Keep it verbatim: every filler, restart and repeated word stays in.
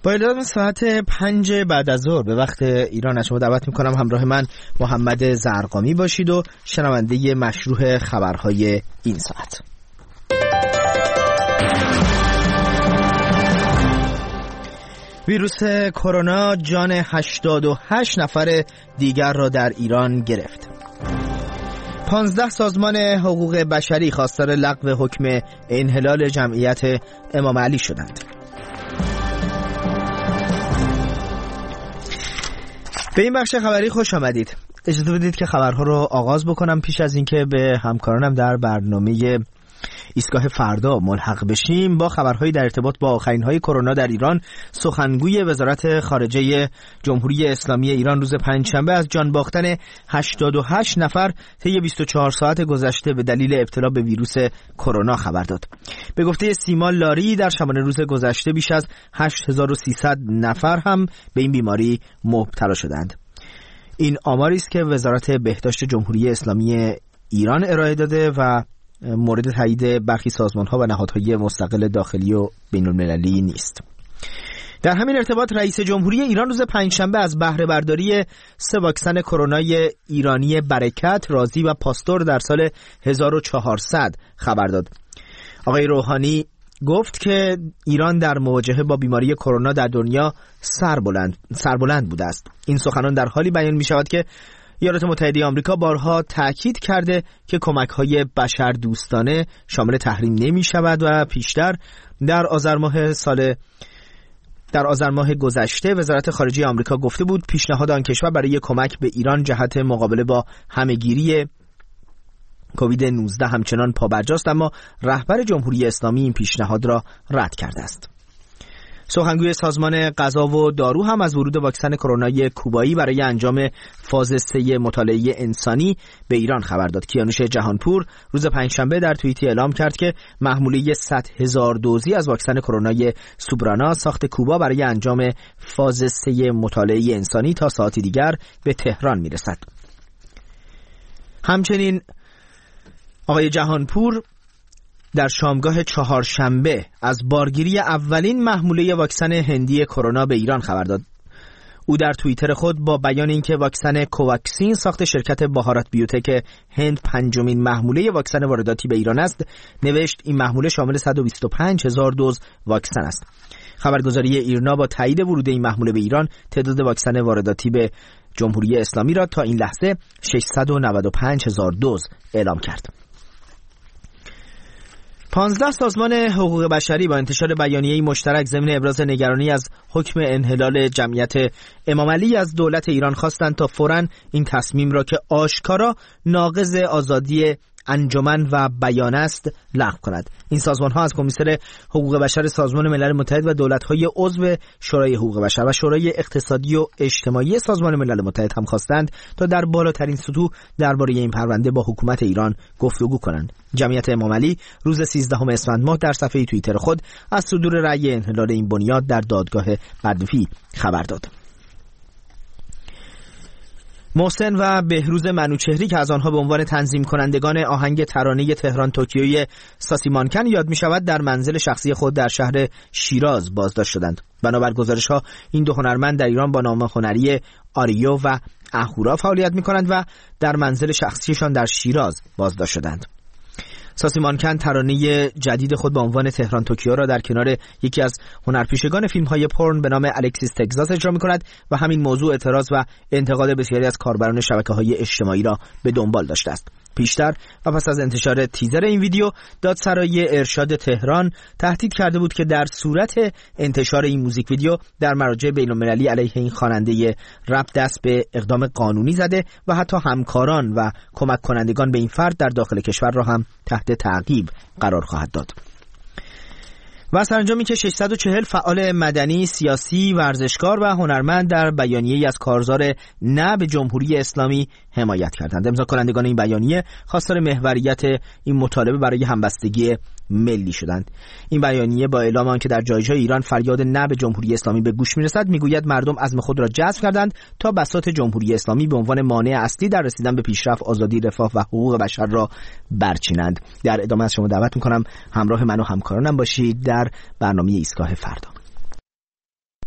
با اعلام ساعت پنج بعد از ظهر به وقت ایران از شما دعوت میکنم همراه من محمد زرقامی باشید و شنونده مشروع خبرهای این ساعت. ویروس کرونا جان هشتاد و هشت نفر دیگر را در ایران گرفت. پانزده سازمان حقوق بشری خواستار لغو حکم انحلال جمعیت امام علی شدند. به این بخش خبری خوش آمدید. اجازه بدید که خبرها رو آغاز بکنم پیش از اینکه به همکارانم در برنامه ایستگاه فردا ملحق بشیم. با خبرهایی در ارتباط با آخرین‌های کرونا در ایران، سخنگوی وزارت خارجه جمهوری اسلامی ایران روز پنجشنبه از جان باختن هشتاد و هشت نفر طی بیست و چهار ساعت گذشته به دلیل ابتلا به ویروس کرونا خبر داد. به گفته سیما لاری در شبانه روز گذشته بیش از هشت هزار و سیصد نفر هم به این بیماری مبتلا شدند. این آماری است که وزارت بهداشت جمهوری اسلامی ایران ارائه داده و مورد تایید برخی سازمان‌ها و نهادهای مستقل داخلی و بین‌المللی نیست. در همین ارتباط رئیس جمهوری ایران روز پنجشنبه از بهره برداری سه واکسن کرونای ایرانی برکت، رازی و پاستور در سال هزار و چهارصد خبر داد. آقای روحانی گفت که ایران در مواجهه با بیماری کرونا در دنیا سربلند سربلند بوده است. این سخنان در حالی بیان می شود که ایالات متحده آمریکا بارها تاکید کرده که کمک‌های بشردوستانه شامل تحریم نمی شود و پیشتر در آذر ماه سال در آذر ماه گذشته وزارت خارجه آمریکا گفته بود پیشنهاد آن کشور برای کمک به ایران جهت مقابله با همه‌گیری کووید نوزده همچنان پابرجاست، اما رهبر جمهوری اسلامی این پیشنهاد را رد کرده است. سخنگوی سازمان غذا و دارو هم از ورود واکسن کرونای کوبایی برای انجام فاز سه مطالعه انسانی به ایران خبر داد. کیانوش جهانپور روز پنجشنبه در توییتی اعلام کرد که محموله صد هزار دوزی از واکسن کرونای سوبرانا ساخت کوبا برای انجام فاز سه مطالعه انسانی تا ساعتی دیگر به تهران میرسد. همچنین آقای جهانپور در شامگاه چهارشنبه از بارگیری اولین محموله واکسن هندی کرونا به ایران خبر داد. او در توییتر خود با بیان اینکه واکسن کوواکسین ساخت شرکت بهارات بیوتک هند پنجمین محموله واکسن وارداتی به ایران است، نوشت این محموله شامل صد و بیست و پنج هزار دوز واکسن است. خبرگزاری ایرنا با تایید ورود این محموله به ایران تعداد واکسن وارداتی به جمهوری اسلامی را تا این لحظه ششصد و نود و پنج هزار دوز اعلام کرد. پانزده سازمان حقوق بشری با انتشار بیانیه‌ای مشترک ضمن ابراز نگرانی از حکم انحلال جمعیت امام علی از دولت ایران خواستند تا فوراً این تصمیم را که آشکارا ناقض آزادی انجمن و بیان است لغو کند. این سازمان‌ها از کمیسر حقوق بشر سازمان ملل متحد و دولت‌های عضو شورای حقوق بشر و شورای اقتصادی و اجتماعی سازمان ملل متحد هم خواستند تا در بالاترین سطوح درباره این پرونده با حکومت ایران گفتگو کنند. جمعیت امام علی روز سیزدهم اسفند ماه در صفحه توییتر خود از صدور رأی انحلال این بنیاد در دادگاه بدوی خبر داد. محسن و بهروز منوچهری که از آنها به عنوان تنظیم کنندگان آهنگ ترانه تهران توکیوی ساسیمانکن یاد می شود در منزل شخصی خود در شهر شیراز بازداشت شدند. بنابر گزارش ها این دو هنرمند در ایران با نام هنری آریو و اهورا فعالیت می کنند و در منزل شخصیشان در شیراز بازداشت شدند. ساسیمانکن ترانه جدید خود با عنوان تهران توکیو را در کنار یکی از هنرپیشگان فیلم‌های پورن به نام الکسیس تگزاس اجرا می‌کند و همین موضوع اعتراض و انتقاد بسیاری از کاربران شبکه‌های اجتماعی را به دنبال داشته است. پیشتر و پس از انتشار تیزر این ویدیو، دادسرای ارشاد تهران تهدید کرده بود که در صورت انتشار این موزیک ویدیو در مراجع بین‌المللی علیه این خواننده رپ دست به اقدام قانونی زده و حتی همکاران و کمک کنندگان به این فرد در داخل کشور را هم تحت تعقیب قرار خواهد داد. و سرانجامی که ششصد و چهل فعال مدنی، سیاسی، ورزشکار و هنرمند در بیانیه‌ای از کارزار نه به جمهوری اسلامی حمایت کردند. امضا کنندگان این بیانیه خواستار محوریت این مطالبه برای همبستگی ملی شدند. این بیانیه با اعلام آنکه در جای جای ایران فریاد نه به جمهوری اسلامی به گوش می‌رسد، میگوید مردم عزم خود را جذب کردند تا بساط جمهوری اسلامی به عنوان مانع اصلی در رسیدن به پیشرفت، آزادی، رفاه و حقوق بشر را برچینند. در ادامه از شما دعوت می‌کنم همراه من و همکارانم باشید در برنامه ایستگاه فردا.